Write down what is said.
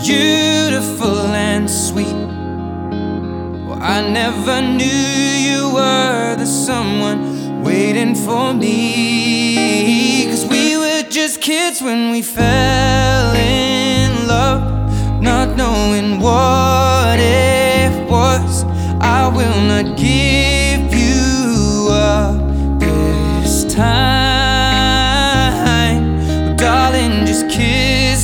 beautiful and sweet. Well, I never knew you were the someone waiting for me. 'Cause we were just kids when we fell in love, not knowing what it was. I will not give